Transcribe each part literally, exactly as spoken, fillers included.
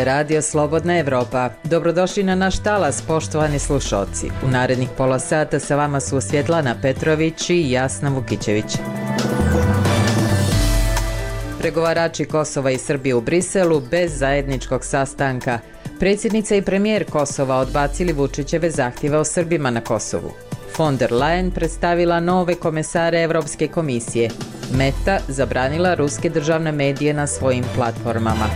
je Radio Slobodna Evropa. Dobrodošli na naš talas, poštovani slušalci. U narednih pola sata sa vama su Svjetlana Petrović i Jasna Vukićević. Pregovarači Kosova i Srbije u Briselu bez zajedničkog sastanka. Predsjednica i premijer Kosova odbacili Vučićeve zahtjeve o Srbima na Kosovu. Von der Leyen predstavila nove komesare Evropske komisije. Meta zabranila ruske državne medije na svojim platformama.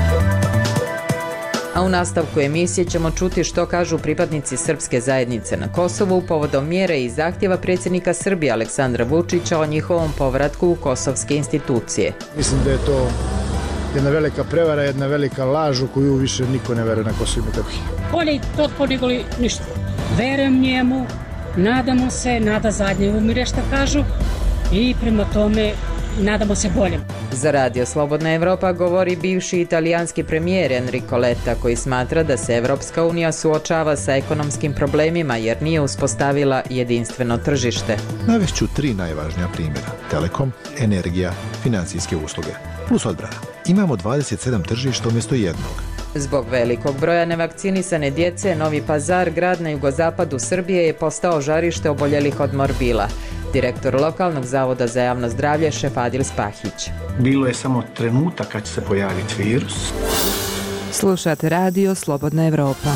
A u nastavku emisije ćemo čuti što kažu pripadnici srpske zajednice na Kosovu povodom mjere i zahtjeva predsjednika Srbije Aleksandra Vučića o njihovom povratku u kosovske institucije. Mislim da je to jedna velika prevara, jedna velika laž u koju više niko ne veruje na Kosovo i Metohiji. Bolje to nego li ništa. Verujem njemu, nadamo se, nada zadnje umire što kažu i prema tome nadamo se boljem. Za Radio Slobodna Evropa govori bivši italijanski premijer Enrico Letta, koji smatra da se Evropska unija suočava sa ekonomskim problemima jer nije uspostavila jedinstveno tržište. Navešću tri najvažnija primjera: Telekom, energija, financijske usluge, plus odbrana. Imamo dvadeset sedam tržišta umjesto jednog. Zbog velikog broja nevakcinisane djece, Novi Pazar, grad na jugozapadu Srbije, je postao žarište oboljelih od morbila. Direktor lokalnog zavoda za javno zdravlje Šefadil Spahić. Bilo je samo trenutak kad će se pojaviti virus. Slušate Radio Slobodna Evropa.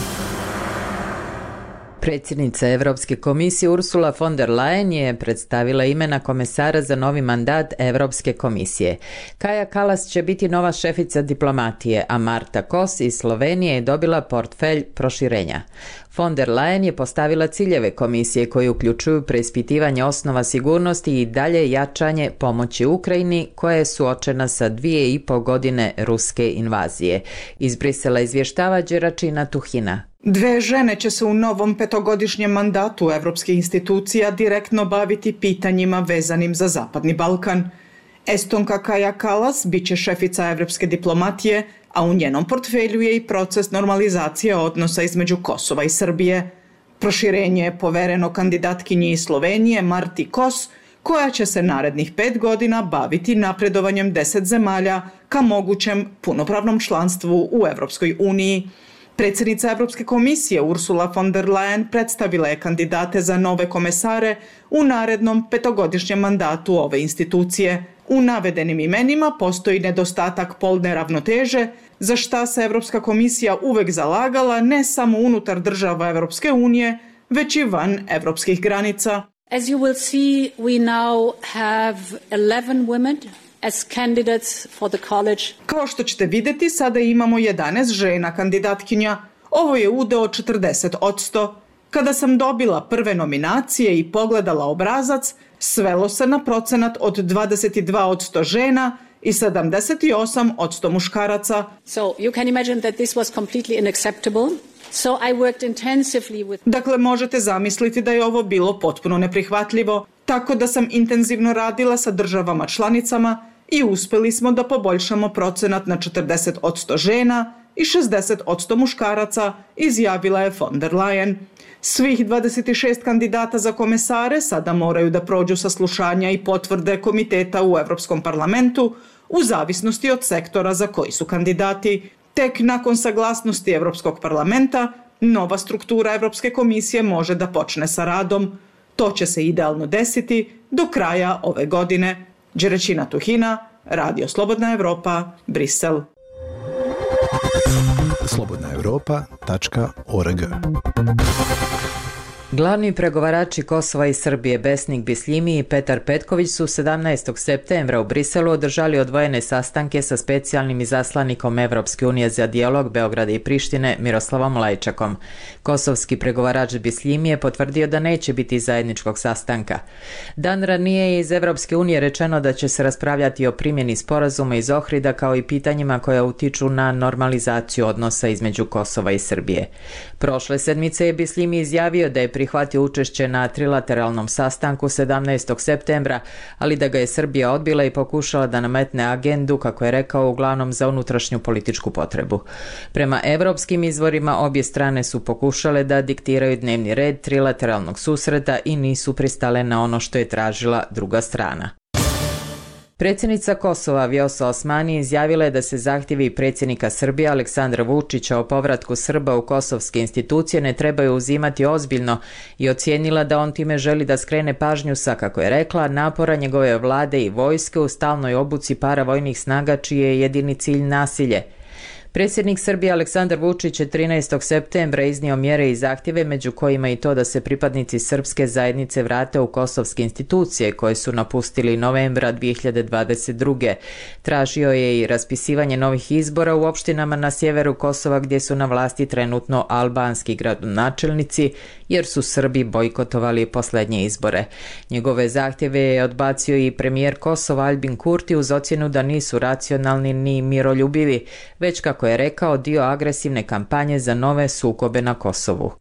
Predsjednica Evropske komisije Ursula von der Leyen je predstavila imena komesara za novi mandat Evropske komisije. Kaja Kallas će biti nova šefica diplomatije, a Marta Kos iz Slovenije je dobila portfelj proširenja. Von der Leyen je postavila ciljeve komisije koji uključuju preispitivanje osnova sigurnosti i dalje jačanje pomoći Ukrajini, koja je suočena sa dvije i pol godine ruske invazije. Iz Brisela izvještava Đeračina Tuhina. Dve žene će se u novom petogodišnjem mandatu evropskih institucija direktno baviti pitanjima vezanim za Zapadni Balkan. Estonka Kaja Kallas bit će šefica evropske diplomatije, a u njenom portfelju je i proces normalizacije odnosa između Kosova i Srbije. Proširenje je povereno kandidatkinji iz Slovenije Marti Kos, koja će se narednih pet godina baviti napredovanjem deset zemalja ka mogućem punopravnom članstvu u Evropskoj uniji. Predsjednica Evropske komisije Ursula von der Leyen predstavila je kandidate za nove komesare u narednom petogodišnjem mandatu ove institucije. U navedenim imenima postoji nedostatak polne ravnoteže, za šta se Evropska komisija uvek zalagala ne samo unutar država Evropske unije, već i van evropskih granica. As you will see, we now have eleven women as candidates for the college. Kao što ćete vidjeti, sada imamo jedanaest žena kandidatkinja. Ovo je udeo četrdeset posto. Kada sam dobila prve nominacije i pogledala obrazac, svelo se na procenat od dvadeset dva posto žena i sedamdeset osam posto muškaraca. So you can imagine that this was completely unacceptable. So I worked intensively with... Dakle, možete zamisliti da je ovo bilo potpuno neprihvatljivo, tako da sam intenzivno radila sa državama članicama i uspjeli smo da poboljšamo procenat na četrdeset posto žena i šezdeset posto muškaraca, izjavila je von der Leyen. Svih dvadeset šest kandidata za komesare sada moraju da prođu saslušanja i potvrde komiteta u Europskom parlamentu u zavisnosti od sektora za koji su kandidati. Tek nakon saglasnosti Europskog parlamenta, nova struktura Europske komisije može da počne sa radom. To će se idealno desiti do kraja ove godine. Đeračina Tuhina, Radio Slobodna Evropa, Brisel. slobodna europa tačka org. Glavni pregovarači Kosova i Srbije Besnik Bisljimi i Petar Petković su sedamnaestog septembra u Briselu održali odvojene sastanke sa specijalnim izaslanikom Evropske unije za dijalog Beograda i Prištine Miroslavom Lajčakom. Kosovski pregovarač Bisljimi je potvrdio da neće biti zajedničkog sastanka. Dan ranije je iz Evropske unije rečeno da će se raspravljati o primjeni sporazuma iz Ohrida kao i pitanjima koja utiču na normalizaciju odnosa između Kosova i Srbije. Prošle sedmice je Bisljimi izjavio da je prihvatio učešće na trilateralnom sastanku sedamnaestog septembra, ali da ga je Srbija odbila i pokušala da nametne agendu, kako je rekao, uglavnom za unutrašnju političku potrebu. Prema evropskim izvorima, obje strane su pokušale da diktiraju dnevni red trilateralnog susreta i nisu pristale na ono što je tražila druga strana. Predsjednica Kosova Vjosa Osmani izjavila je da se zahtjevi predsjednika Srbije Aleksandra Vučića o povratku Srba u kosovske institucije ne trebaju uzimati ozbiljno i ocijenila da on time želi da skrene pažnju sa, kako je rekla, napora njegove vlade i vojske u stalnoj obuci paravojnih snaga čiji je jedini cilj nasilje. Predsjednik Srbije Aleksandar Vučić je trinaestog septembra iznio mjere i zahtjeve, među kojima i to da se pripadnici srpske zajednice vrate u kosovske institucije koje su napustili novembra dvije hiljade dvadeset druge. Tražio je i raspisivanje novih izbora u opštinama na sjeveru Kosova gdje su na vlasti trenutno albanski gradonačelnici jer su Srbi bojkotovali posljednje izbore. Njegove zahtjeve je odbacio i premijer Kosova Albin Kurti uz ocjenu da nisu racionalni ni miroljubivi, već kako je rekao dio agresivne kampanje za nove sukobe na Kosovu.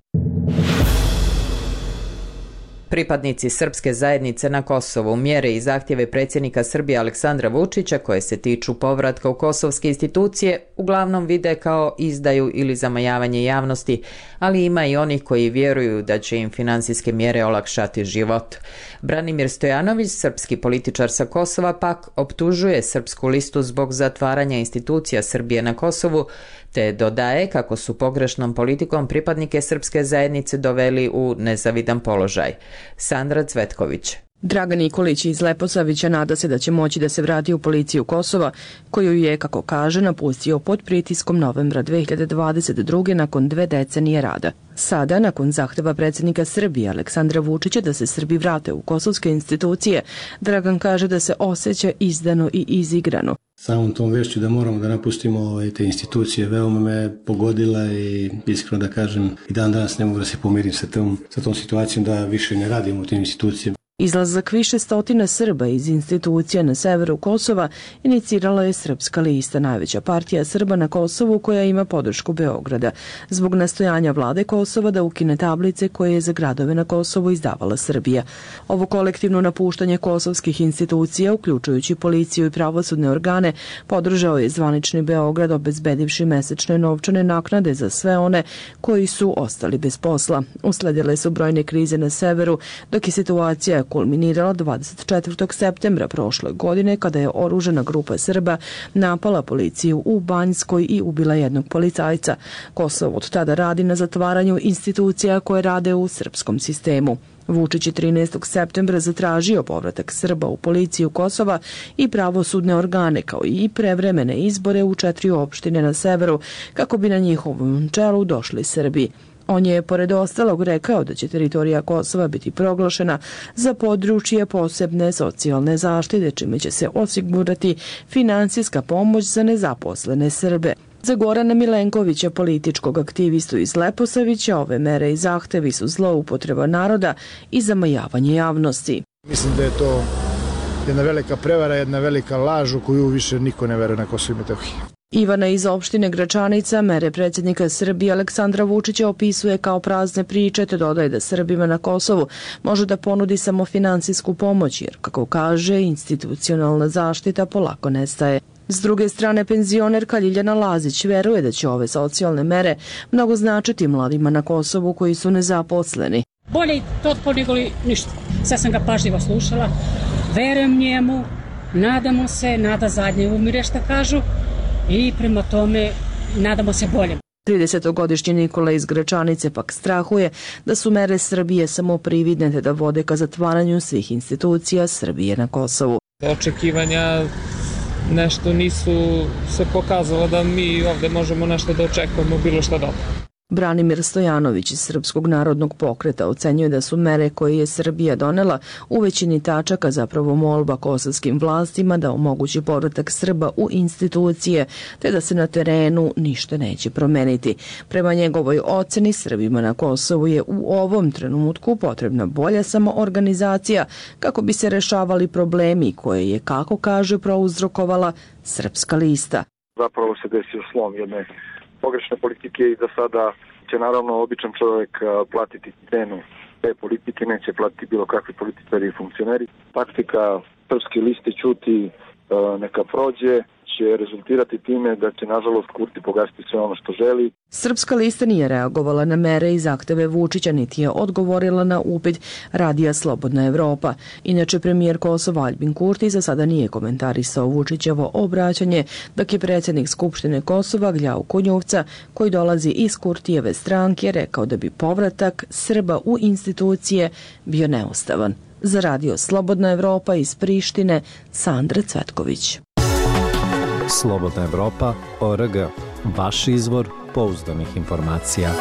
Pripadnici srpske zajednice na Kosovu mjere i zahtjeve predsjednika Srbije Aleksandra Vučića koje se tiču povratka u kosovske institucije uglavnom vide kao izdaju ili zamajavanje javnosti, ali ima i onih koji vjeruju da će im financijske mjere olakšati život. Branimir Stojanović, srpski političar sa Kosova, pak optužuje Srpsku listu zbog zatvaranja institucija Srbije na Kosovu, te dodaje kako su pogrešnom politikom pripadnike srpske zajednice doveli u nezavidan položaj. Sandra Cvetković. Dragan Nikolić iz Leposavića nada se da će moći da se vrati u policiju Kosova, koju je, kako kaže, napustio pod pritiskom novembra dvije hiljade dvadeset druge nakon dve decenije rada. Sada, nakon zahteva predsjednika Srbije Aleksandra Vučića da se Srbi vrate u kosovske institucije, Dragan kaže da se osjeća izdano i izigrano. Samom tom vešću da moramo da napustimo ove, te institucije veoma me pogodila i iskreno da kažem i dan danas ne mogu da se pomirim sa tom, sa tom situacijom da više ne radimo u tim institucijama. Izlazak više stotina Srba iz institucija na severu Kosova inicirala je Srpska lista, najveća partija Srba na Kosovu koja ima podršku Beograda, zbog nastojanja vlade Kosova da ukine tablice koje je za gradove na Kosovu izdavala Srbija. Ovo kolektivno napuštanje kosovskih institucija, uključujući policiju i pravosudne organe, podržao je zvanični Beograd obezbedivši mesečne novčane naknade za sve one koji su ostali bez posla. Usledile su brojne krize na severu, dok je situacija kulminirala dvadeset četvrtog septembra prošle godine kada je oružana grupa Srba napala policiju u Banjskoj i ubila jednog policajca. Kosovo od tada radi na zatvaranju institucija koje rade u srpskom sistemu. Vučić je trinaestog septembra zatražio povratak Srba u policiju Kosova i pravosudne organe kao i prevremene izbore u četiri opštine na severu kako bi na njihovom čelu došli Srbi. On je, pored ostalog, rekao da će teritorija Kosova biti proglašena za područje posebne socijalne zaštite, čime će se osigurati finansijska pomoć za nezaposlene Srbe. Za Gorana Milenkovića, političkog aktivistu iz Leposavića, ove mere i zahtevi su zloupotreba naroda i zamajavanje javnosti. Mislim da je to jedna velika prevara, jedna velika laž u koju više niko ne veruje na Kosovo i Metohiji. Ivana iz opštine Gračanica mere predsjednika Srbije Aleksandra Vučića opisuje kao prazne priče te dodaje da Srbima na Kosovu može da ponudi samo finansijsku pomoć jer, kako kaže, institucionalna zaštita polako nestaje. S druge strane, penzionerka Ljiljana Lazić veruje da će ove socijalne mere mnogo značiti mladima na Kosovu koji su nezaposleni. Bolje to nego li ništa. Sad sam ga pažljivo slušala, verujem njemu, nadamo se, nada zadnje umire šta kažu. I prema tome nadamo se boljem. tridesetogodišnji Nikola iz Gračanice pak strahuje da su mere Srbije samo prividne te da vode ka zatvaranju svih institucija Srbije na Kosovu. Očekivanja nešto nisu se pokazalo da mi ovdje možemo nešto da očekujemo bilo šta dobro. Branimir Stojanović iz Srpskog narodnog pokreta ocenjuje da su mere koje je Srbija donela u većini tačaka zapravo molba kosovskim vlastima da omogući povratak Srba u institucije, te da se na terenu ništa neće promeniti. Prema njegovoj oceni, Srbima na Kosovu je u ovom trenutku potrebna bolja samoorganizacija kako bi se rešavali problemi koje je, kako kaže, prouzrokovala Srpska lista. Zapravo se desio slom jedne pogrešne politike i da sada će naravno običan čovjek platiti cenu te politike, neće platiti bilo kakvi političari i funkcioneri. Taktika Srpske liste ćuti, neka prođe, će rezultirati time da će nažalost Kurti pogasiti sve ono što želi. Srpska lista nije reagovala na mere i zahteve Vučića, niti je odgovorila na upit Radija Slobodna Evropa. Inače, premijer Kosova Aljbin Kurti za sada nije komentarisao Vučićevo obraćanje, dok je predsjednik Skupštine Kosova Gljau Kunjuvca, koji dolazi iz Kurtijeve stranke, rekao da bi povratak Srba u institucije bio neustavan. Za Radio Slobodna Evropa iz Prištine, Sandra Cvetković. Slobodna Evropa, O R G. Vaš izvor pouzdanih informacija.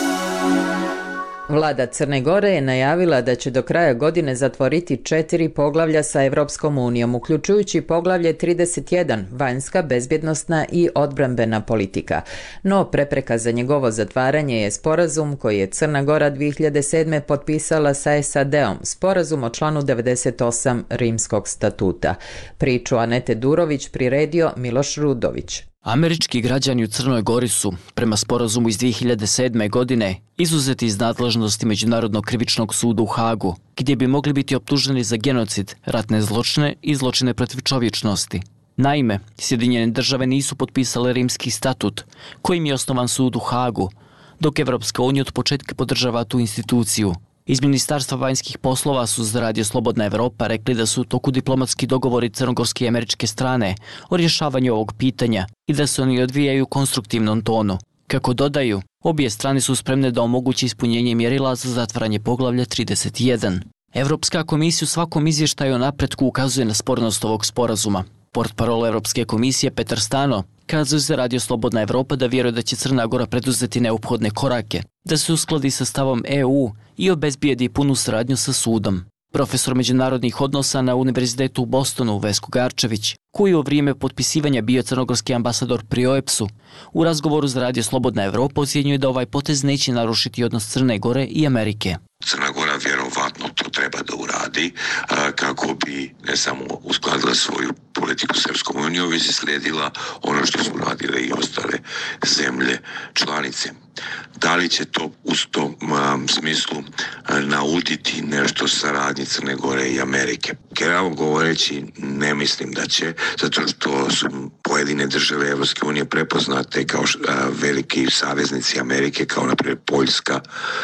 Vlada Crne Gore je najavila da će do kraja godine zatvoriti četiri poglavlja sa Evropskom unijom, uključujući poglavlje trideset jedan, vanjska, bezbjednosna i odbrambena politika. No, prepreka za njegovo zatvaranje je sporazum koji je Crna Gora dvije hiljade sedme potpisala sa S A D-om, sporazum o članu devedeset osam Rimskog statuta. Priču Anete Durović priredio Miloš Rudović. Američki građani u Crnoj Gori su, prema sporazumu iz dvije hiljade sedme. godine, izuzeti iz nadležnosti Međunarodnog krivičnog suda u Hagu, gdje bi mogli biti optuženi za genocid, ratne zločine i zločine protiv čovječnosti. Naime, Sjedinjene države nisu potpisale Rimski statut, kojim je osnovan sud u Hagu, dok Evropska unija od početka podržava tu instituciju. Iz Ministarstva vanjskih poslova su za Radio Slobodna Evropa rekli da su u toku diplomatski dogovori crnogorske i američke strane o rješavanju ovog pitanja i da se oni odvijaju u konstruktivnom tonu. Kako dodaju, obje strane su spremne da omogući ispunjenje mjerila za zatvaranje poglavlja trideset jedan. Evropska komisija u svakom izvještaju o napretku ukazuje na spornost ovog sporazuma. Portparol Evropske komisije Petar Stano kazuje za Radio Slobodna Evropa da vjeruje da će Crna Gora preduzeti neophodne korake, da se uskladi sa stavom E U i obezbijedi punu saradnju sa sudom. Profesor međunarodnih odnosa na Univerzitetu u Bostonu Vesko Garčević, koji je u vrijeme potpisivanja bio crnogorski ambasador pri O E P S-u, u razgovoru za Radio Slobodna Evropa ocjenjuje da ovaj potez neće narušiti odnos Crne Gore i Amerike. Crna Gora vjerovatno to treba da uradi a, kako bi ne samo uskladila svoju politiku s Europskom unijom, već slijedila ono što su radile i ostale zemlje članice. Da li će to u tom a, smislu a, nauditi nešto saradnji Crne Gore i Amerike? Generalno govoreći, ne mislim da će, zato što su pojedine države Europske unije prepoznate kao a, veliki saveznici Amerike, kao na primjer Poljska,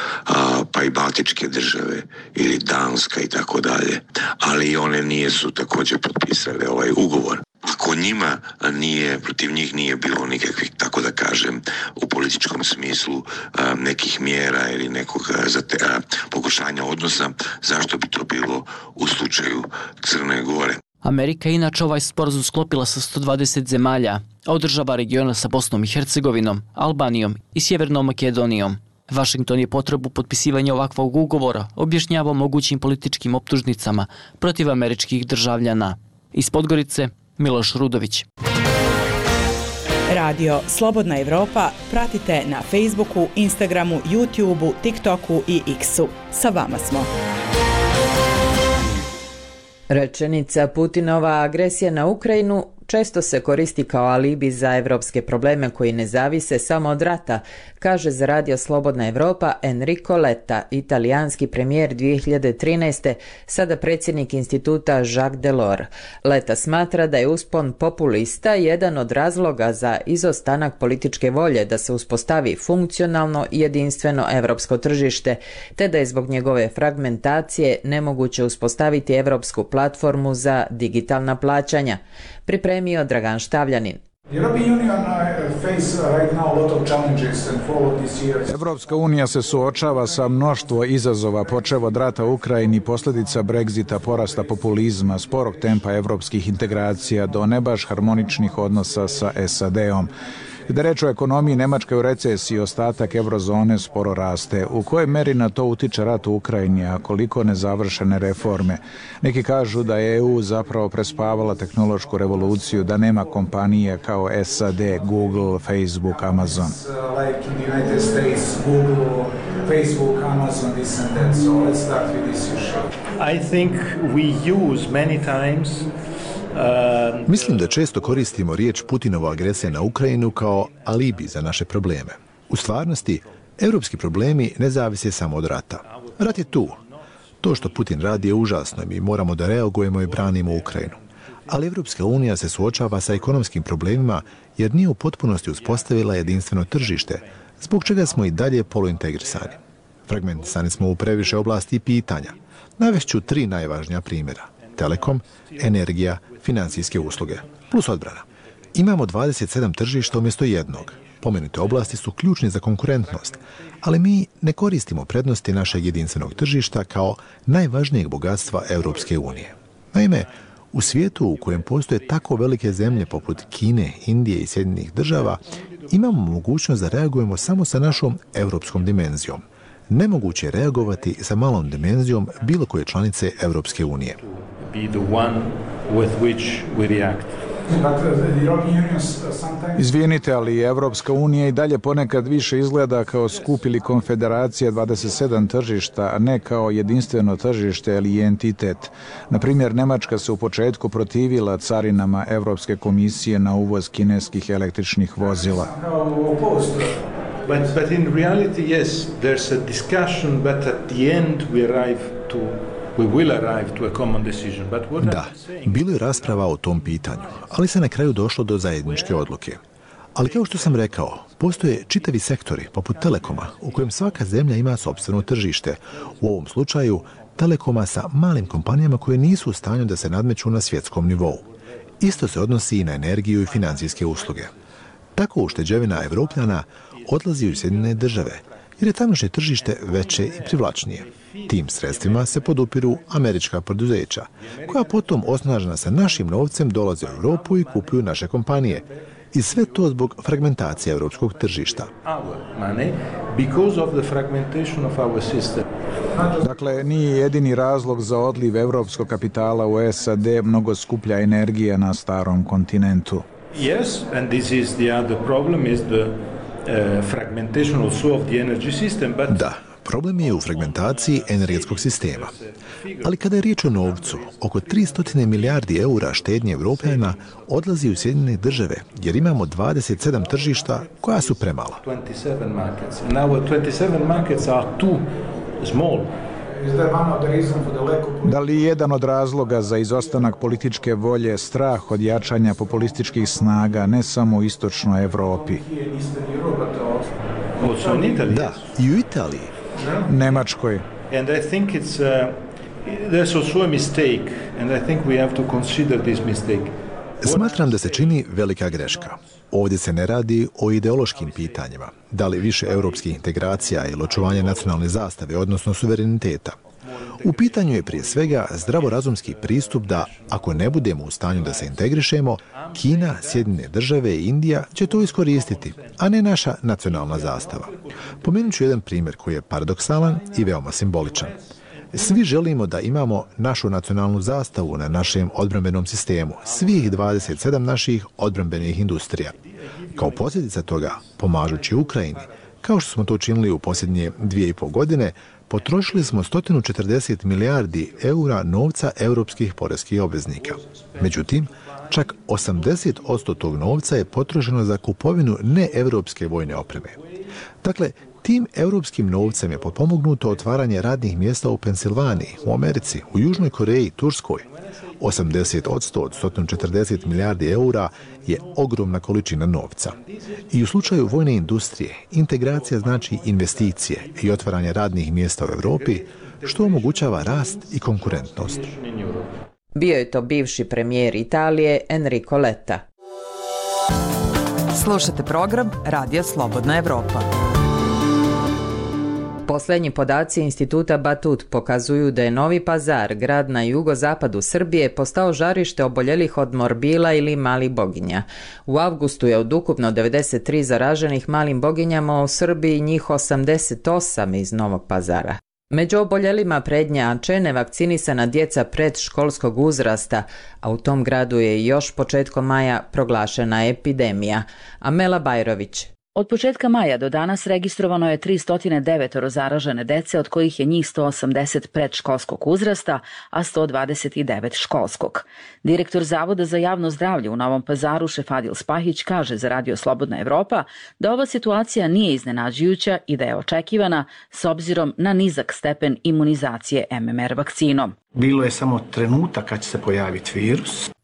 a, pa i Baltičke države ili Danska i tako dalje, ali one nije su također potpisale ovaj ugovor. Ako njima nije, protiv njih nije bilo nikakvih, tako da kažem, u političkom smislu a, nekih mjera ili nekog zate, a, pokušanja odnosa, zašto bi to bilo u slučaju Crne Gore? Amerika je inače ovaj sporazum sklopila sa sto dvadeset zemalja, a održava regiona sa Bosnom i Hercegovinom, Albanijom i Sjevernom Makedonijom. Washington je potrebu potpisivanja ovakvog ugovora objašnjavao mogućim političkim optužnicama protiv američkih državljana. Iz Podgorice, Miloš Rudović. Radio Slobodna Evropa pratite na Facebooku, Instagramu, YouTubeu, TikToku i X-u. Sa vama smo. Rečenica Putinova agresija na Ukrajinu često se koristi kao alibi za evropske probleme koji ne zavise samo od rata, kaže za Radio Slobodna Evropa Enrico Letta, italijanski premijer dvije hiljade trinaeste, sada predsjednik instituta Jacques Delors. Letta smatra da je uspon populista jedan od razloga za izostanak političke volje da se uspostavi funkcionalno i jedinstveno evropsko tržište, te da je zbog njegove fragmentacije nemoguće uspostaviti evropsku platformu za digitalna plaćanja. Pripremio Dragan Štavljanin. Evropska unija se suočava sa mnoštvo izazova, počev od rata u Ukrajini, posljedica Brexita, porasta populizma, sporog tempa evropskih integracija do ne baš harmoničnih odnosa sa S A D-om. Kada je reč o ekonomiji, Nemačka je u recesiji, ostatak eurozone sporo raste. U kojoj meri na to utiče rat u Ukrajini, a koliko nezavršene reforme? Neki kažu da je E U zapravo prespavala tehnološku revoluciju, da nema kompanije kao S A D, Google, Facebook, Amazon. I think we use many times Mislim da često koristimo riječ Putinova agresija na Ukrajinu kao alibi za naše probleme. U stvarnosti, europski problemi ne zavise samo od rata. Rat je tu. To što Putin radi je užasno i mi moramo da reagujemo i branimo Ukrajinu. Ali Evropska unija se suočava sa ekonomskim problemima jer nije u potpunosti uspostavila jedinstveno tržište, zbog čega smo i dalje poluintegrisani. Fragmentisani smo u previše oblasti i pitanja. Navešću tri najvažnija primjera. Telekom, energija, financijske usluge, plus odbrana. Imamo dvadeset sedam tržišta umjesto jednog. Pomenute oblasti su ključni za konkurentnost, ali mi ne koristimo prednosti našeg jedinstvenog tržišta kao najvažnijeg bogatstva Europske unije. Naime, u svijetu u kojem postoje tako velike zemlje poput Kine, Indije i Sjedinjenih država, imamo mogućnost da reagujemo samo sa našom europskom dimenzijom. Nemoguće je reagovati sa malom dimenzijom bilo koje članice Europske unije. Izvinite, ali Evropska unija i dalje ponekad više izgleda kao skup ili konfederacija dvadeset sedam tržišta, a ne kao jedinstveno tržište ili entitet. Na primjer, Nemačka se u početku protivila carinama Evropske komisije na uvoz kineskih električnih vozila. But, but in reality, yes, there's a discussion, but at the end we arrive to We will arrive to a common decision. But what da, bilo je rasprava o tom pitanju, ali se na kraju došlo do zajedničke odluke. Ali kao što sam rekao, postoje čitavi sektori, poput Telekoma, u kojem svaka zemlja ima sopstveno tržište. U ovom slučaju, Telekoma sa malim kompanijama koje nisu u stanju da se nadmeću na svjetskom nivou. Isto se odnosi i na energiju i financijske usluge. Tako ušteđevina Evropljana odlazi u Sjedinjene države, jer je tamošnje tržište veće i privlačnije. Tim sredstvima se podupiru američka poduzeća, koja potom osnažena sa našim novcem dolaze u Europu i kupuju naše kompanije. I sve to zbog fragmentacije europskog tržišta. Dakle, nije jedini razlog za odliv evropskog kapitala u S A D mnogo skuplja energija na starom kontinentu. Yes, and this is the other problem is the uh, fragmentation also of the energy system, but da. Problem je u fragmentaciji energetskog sistema. Ali kada je riječ o novcu, oko tristo milijardi eura štednje Evropljana odlazi u Sjedinjene države, jer imamo dvadeset sedam tržišta koja su premala. Da li je jedan od razloga za izostanak političke volje strah od jačanja populističkih snaga ne samo u istočnoj Evropi? Da, i u Italiji. Nemačkoj. And I think it's uh, there's also a mistake and I think we have to consider this mistake. Smatram da se čini velika greška. Ovdje se ne radi o ideološkim pitanjima, da li više europskih integracija ili očuvanja nacionalne zastave, odnosno suvereniteta. U pitanju je prije svega zdravorazumski pristup da, ako ne budemo u stanju da se integrišemo, Kina, Sjedinjene države i Indija će to iskoristiti, a ne naša nacionalna zastava. Pomenut ću jedan primjer koji je paradoksalan i veoma simboličan. Svi želimo da imamo našu nacionalnu zastavu na našem odbrambenom sistemu, svih dvadeset sedam naših odbrambenih industrija. Kao posljedica toga, pomažući Ukrajini, kao što smo to učinili u posljednje dvije i pol godine, potrošili smo sto četrdeset milijardi eura novca europskih poreskih obveznika. Međutim, čak osamdeset posto tog novca je potrošeno za kupovinu neevropske vojne opreme. Dakle, tim europskim novcem je potpomognuto otvaranje radnih mjesta u Pensilvaniji, u Americi, u Južnoj Koreji, Turskoj. osamdeset posto od sto četrdeset milijardi eura je ogromna količina novca. I u slučaju vojne industrije, integracija znači investicije i otvaranje radnih mjesta u Europi, što omogućava rast i konkurentnost. Bio je to bivši premijer Italije Enrico Letta. Slušate program Radija Slobodna Evropa. Posljednji podaci Instituta Batut pokazuju da je Novi Pazar, grad na jugozapadu Srbije, postao žarište oboljelih od morbila ili malih boginja. U avgustu je od ukupno devedeset tri zaraženih malim boginjama u Srbiji njih osamdeset osam iz Novog Pazara. Među oboljelima prednjače nevakcinisana djeca predškolskog uzrasta, a u tom gradu je još početkom maja proglašena epidemija. Amela Bajrović. Od početka maja do danas registrovano je tristo devet zaražene dece, od kojih je njih sto osamdeset predškolskog uzrasta, a sto dvadeset devet školskog. Direktor Zavoda za javno zdravlje u Novom Pazaru Šefadil Spahić kaže za Radio Slobodna Evropa da ova situacija nije iznenađujuća i da je očekivana s obzirom na nizak stepen imunizacije M M R vakcinom. Bilo je samo trenutak kad će se pojaviti virus.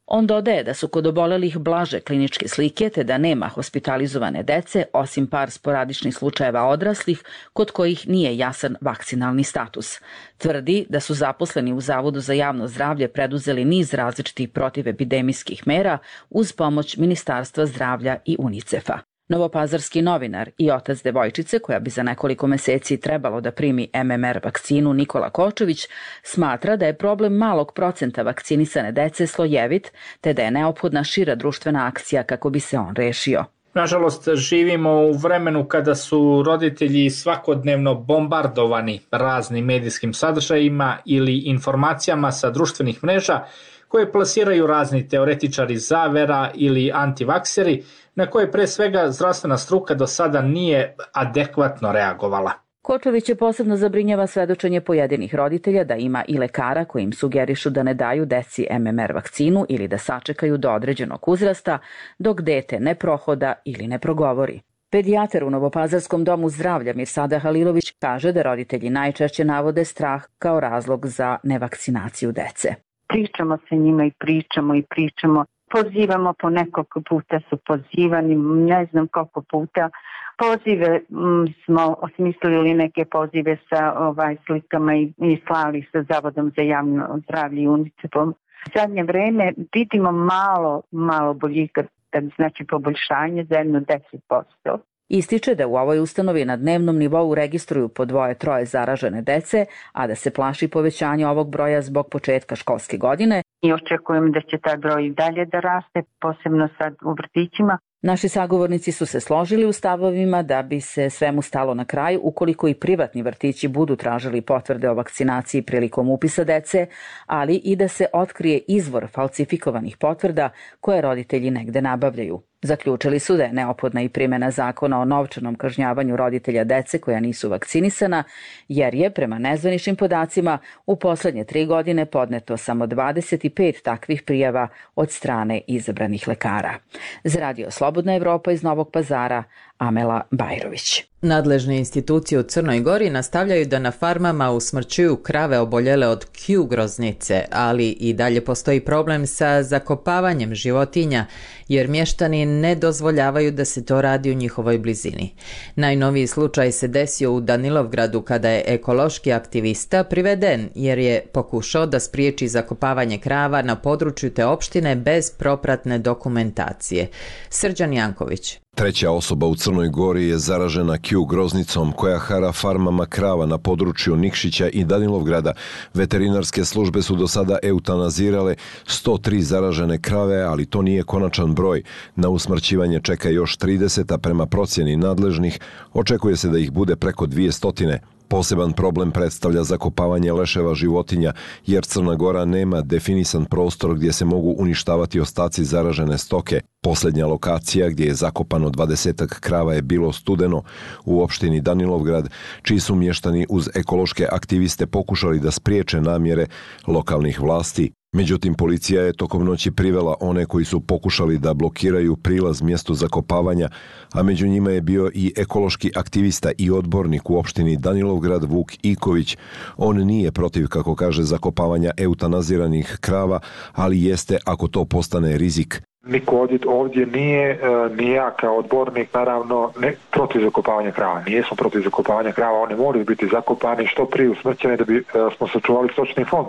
On dodaje da su kod obolelih blaže kliničke slike te da nema hospitalizovane dece osim par sporadičnih slučajeva odraslih kod kojih nije jasan vakcinalni status. Tvrdi da su zaposleni u Zavodu za javno zdravlje preduzeli niz različitih protivepidemijskih mera uz pomoć Ministarstva zdravlja i UNICEF-a. Novopazarski novinar i otac devojčice, koja bi za nekoliko meseci trebalo da primi M M R vakcinu, Nikola Kočević, smatra da je problem malog procenta vakcinisane dece slojevit, te da je neophodna šira društvena akcija kako bi se on rešio. Nažalost, živimo u vremenu kada su roditelji svakodnevno bombardovani raznim medijskim sadržajima ili informacijama sa društvenih mreža koje plasiraju razni teoretičari zavera ili antivakseri, na koje pre svega zdravstvena struka do sada nije adekvatno reagovala. Kočević je posebno zabrinjava svedočenje pojedinih roditelja da ima i lekara koji im sugerišu da ne daju deci M M R vakcinu ili da sačekaju do određenog uzrasta dok dete ne prohoda ili ne progovori. Pedijatar u Novopazarskom domu zdravlja Mirsada Halilović kaže da roditelji najčešće navode strah kao razlog za nevakcinaciju dece. Pričamo sa njima i pričamo i pričamo. Pozivamo, po nekoliko puta su pozivani, ne znam koliko puta. Pozive m, smo osmislili neke pozive sa ovaj, slikama i, i slali sa Zavodom za javno zdravlje i UNICEF-om. U zadnje vreme vidimo malo, malo boljika, znači poboljšanje za jedno deset posto. Ističe da u ovoj ustanovi na dnevnom nivou registruju po dvoje, troje zaražene dece, a da se plaši povećanje ovog broja zbog početka školske godine. I očekujem da će taj broj i dalje da raste, posebno sad u vrtićima. Naši sagovornici su se složili u stavovima da bi se svemu stalo na kraj ukoliko i privatni vrtići budu tražili potvrde o vakcinaciji prilikom upisa dece, ali i da se otkrije izvor falsifikovanih potvrda koje roditelji negde nabavljaju. Zaključili su da je neophodna i primjena zakona o novčanom kažnjavanju roditelja dece koja nisu vakcinisana, jer je, prema nezvaničnim podacima, u poslednje tri godine podneto samo dvadeset pet takvih prijava od strane izabranih lekara. Za Radio Slobodna Evropa iz Novog Pazara, Amela Bajrović. Nadležne institucije u Crnoj Gori nastavljaju da na farmama usmrćuju krave oboljele od Q groznice, ali i dalje postoji problem sa zakopavanjem životinja, jer mještani ne dozvoljavaju da se to radi u njihovoj blizini. Najnoviji slučaj se desio u Danilovgradu kada je ekološki aktivista priveden jer je pokušao da spriječi zakopavanje krava na području te opštine bez propratne dokumentacije. Srđan Janković. Treća osoba u Crnoj Gori je zaražena Q groznicom koja hara farmama krava na području Nikšića i Danilovgrada. Veterinarske službe su do sada eutanazirale sto tri zaražene krave, ali to nije konačan broj. Na usmrćivanje čeka još trideset, a prema procjeni nadležnih očekuje se da ih bude preko dvjesto. Poseban problem predstavlja zakopavanje leševa životinja, jer Crna Gora nema definisan prostor gdje se mogu uništavati ostaci zaražene stoke. Posljednja lokacija gdje je zakopano dvadesetak krava je bilo Studeno u opštini Danilovgrad, čiji su mještani uz ekološke aktiviste pokušali da spriječe namjere lokalnih vlasti. Međutim, policija je tokom noći privela one koji su pokušali da blokiraju prilaz mjestu zakopavanja, a među njima je bio i ekološki aktivista i odbornik u opštini Danilovgrad Vuk Iković. On nije protiv, kako kaže, zakopavanja eutanaziranih krava, ali jeste ako to postane rizik. Niko ovdje nije, ni ja kao odbornik, naravno, ne protiv zakopavanja krava. Nijesmo protiv zakopavanja krava, one moraju biti zakopane što prije usmrćene da bi smo sačuvali stočni fond.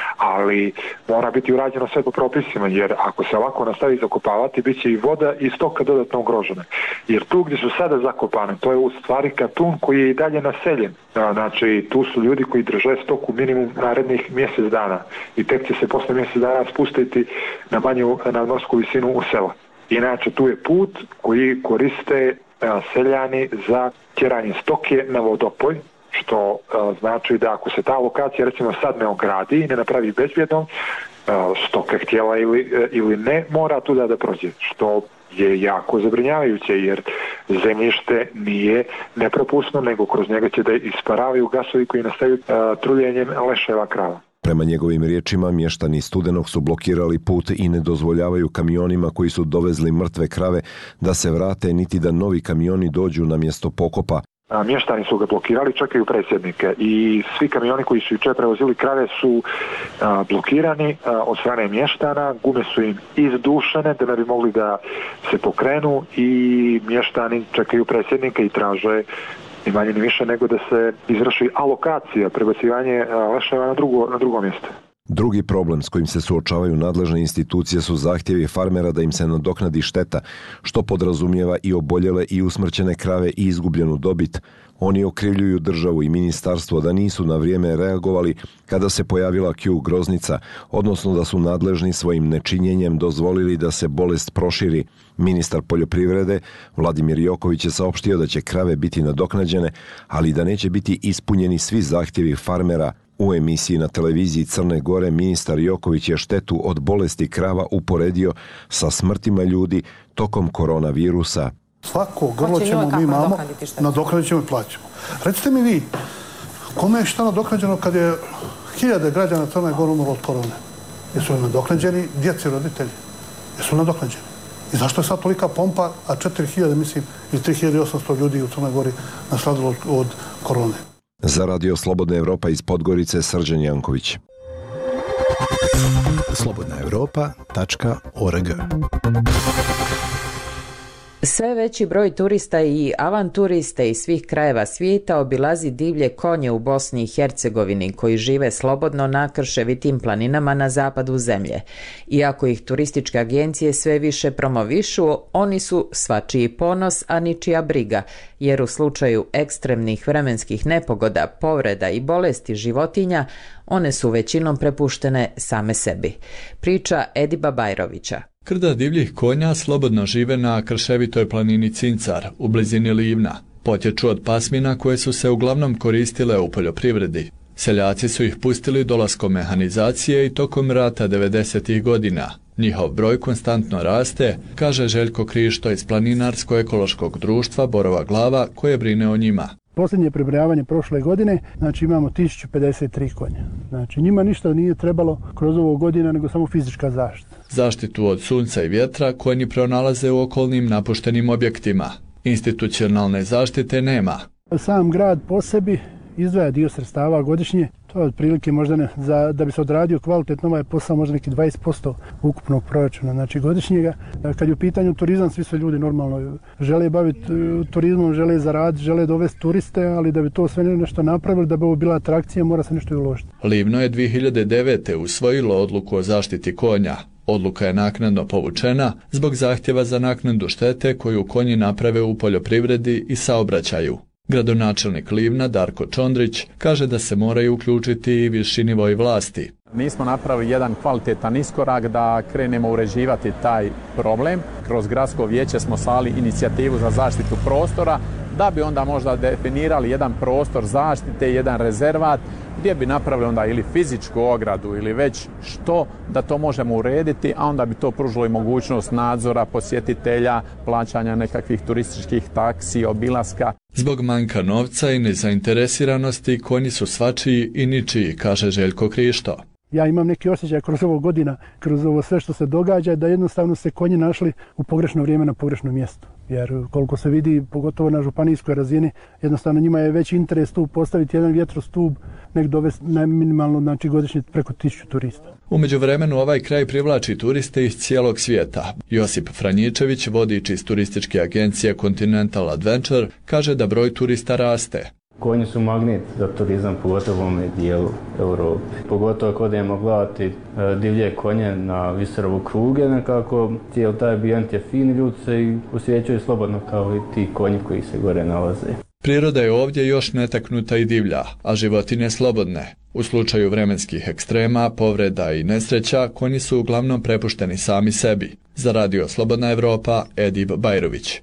Ali mora biti urađeno sve po propisima, jer ako se ovako nastavi zakopavati, bit će i voda i stoka dodatno ugrožene. Jer tu gdje su sada zakopane, to je u stvari katun koji je i dalje naseljen. Znači, tu su ljudi koji drže stoku minimum narednih mjesec dana i tek će se posle mjesec dana spustiti na manju nadmorsku visinu u sela. Inače, tu je put koji koriste seljani za tjeranje stoke na vodopoj, što znači da ako se ta lokacija recimo sad ne ogradi i ne napravi bezbjednom, stoka htjela ili, ili ne, mora tuda da prođe, što je jako zabrinjavajuće, jer zemljište nije nepropusno, nego kroz njega će da isparavaju gasovi koji nastaju truljenjem leševa krava. Prema njegovim riječima, mještani Studenog su blokirali put i ne dozvoljavaju kamionima koji su dovezli mrtve krave da se vrate, niti da novi kamioni dođu na mjesto pokopa. Mještani su ga blokirali, čekaju predsjednike i svi kamioni koji su jučer prevozili krave su a, blokirani a, od strane mještana, gume su im izdušene da ne bi mogli da se pokrenu i mještani čekaju predsjednike i traže ni manje ni više nego da se izvrši alokacija, prebacivanje leševa na drugo, na drugo mjesto. Drugi problem s kojim se suočavaju nadležne institucije su zahtjevi farmera da im se nadoknadi šteta, što podrazumijeva i oboljele i usmrćene krave i izgubljenu dobit. Oni okrivljuju državu i ministarstvo da nisu na vrijeme reagovali kada se pojavila Q groznica, odnosno da su nadležni svojim nečinjenjem dozvolili da se bolest proširi. Ministar poljoprivrede Vladimir Joković je saopštio da će krave biti nadoknađene, ali da neće biti ispunjeni svi zahtjevi farmera. U emisiji na televiziji Crne Gore ministar Joković je štetu od bolesti krava uporedio sa smrtima ljudi tokom koronavirusa. Svako grlo ćemo mi imamo, nadoknadit ćemo i plaćamo. Recite mi vi, kome je šta nadoknađeno kad je hiljade građana Crne Gore umrlo od korone? Jesu li nadoknađeni djeci roditelji? Jesu li nadoknađeni? I zašto je sad tolika pompa, a četiri hiljade, mislim, ili tri hiljade osamsto ljudi u Crnoj Gori nastradilo od, od korone? Za Radio Slobodna Evropa iz Podgorice, Srđan Janković. slobodna europa tačka org. Sve veći broj turista i avanturista iz svih krajeva svijeta obilazi divlje konje u Bosni i Hercegovini koji žive slobodno na krševitim planinama na zapadu zemlje. Iako ih turističke agencije sve više promovišu, oni su svačiji ponos, a ničija briga, jer u slučaju ekstremnih vremenskih nepogoda, povreda i bolesti životinja, one su većinom prepuštene same sebi. Priča Ediba Bajrovića. Krda divljih konja slobodno žive na krševitoj planini Cincar u blizini Livna. Potječu od pasmina koje su se uglavnom koristile u poljoprivredi. Seljaci su ih pustili dolaskom mehanizacije i tokom rata devedesetih godina. Njihov broj konstantno raste, kaže Željko Krišto iz Planinarsko-ekološkog društva Borova Glava koje brine o njima. Posljednje prebrojavanje prošle godine, znači imamo tisuću pedeset tri konja. Znači njima ništa nije trebalo kroz ovu godinu, nego samo fizička zaštita. Zaštitu od sunca i vjetra konji pronalaze u okolnim napuštenim objektima. Institucionalne zaštite nema. Sam grad po sebi izdvaja dio sredstava godišnje. To je otprilike možda ne, za, da bi se odradio kvalitetno ovaj posao možda neki dvadeset posto ukupnog proračuna, znači godišnjega. Kad je u pitanju turizam, svi su ljudi normalno žele baviti turizmom, žele zaraditi, žele dovesti turiste, ali da bi to sve nešto napravili, da bi ovo bila atrakcija, mora se nešto i uložiti. Livno je dvije hiljade devete. usvojilo odluku o zaštiti konja. Odluka je naknadno povučena zbog zahtjeva za naknadu štete koju konji naprave u poljoprivredi i saobraćaju. Gradonačelnik Livna Darko Čondrić kaže da se moraju uključiti i viši nivoi vlasti. Nismo napravili jedan kvalitetan iskorak da krenemo uređivati taj problem. Kroz gradsko vijeće smo slali inicijativu za zaštitu prostora da bi onda možda definirali jedan prostor zaštite, jedan rezervat gdje bi napravili onda ili fizičku ogradu ili već što da to možemo urediti, a onda bi to pružilo i mogućnost nadzora, posjetitelja, plaćanja nekakvih turističkih taksi, obilaska. Zbog manjka novca i nezainteresiranosti konji su svačiji i ničiji, kaže Željko Krišto. Ja imam neki osjećaj kroz ovo godina, kroz ovo sve što se događa, da jednostavno se konji našli u pogrešno vrijeme na pogrešnom mjestu. Jer koliko se vidi, pogotovo na županijskoj razini, jednostavno njima je veći interes tu postaviti jedan vjetrostup nek dovesti na minimalno, znači godišnje preko tisuću turista. U međuvremenu ovaj kraj privlači turiste iz cijelog svijeta. Josip Franjičević, vodič iz turističke agencije Continental Adventure, kaže da broj turista raste. Konji su magnet za turizam, pogotovo u ovome dijelu Europe. Pogotovo ako odemo gledati divlje konje na Viserovu kruge, nekako cijel taj ambijent je fin, ljudi se i osjećaju slobodno kao i ti konji koji se gore nalaze. Priroda je ovdje još netaknuta i divlja, a životinje slobodne. U slučaju vremenskih ekstrema, povreda i nesreća, konji su uglavnom prepušteni sami sebi. Za Radio Slobodna Evropa, Edib Bajrović.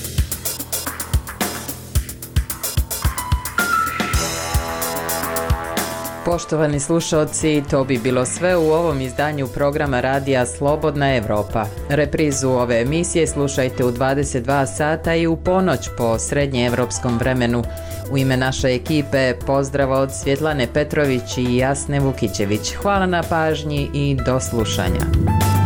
Poštovani slušalci, to bi bilo sve u ovom izdanju programa Radija Slobodna Evropa. Reprizu ove emisije slušajte u dvadeset dva sata i u ponoć po srednjeevropskom vremenu. U ime naše ekipe pozdrav od Svjetlane Petrović i Jasne Vukićević. Hvala na pažnji i do slušanja.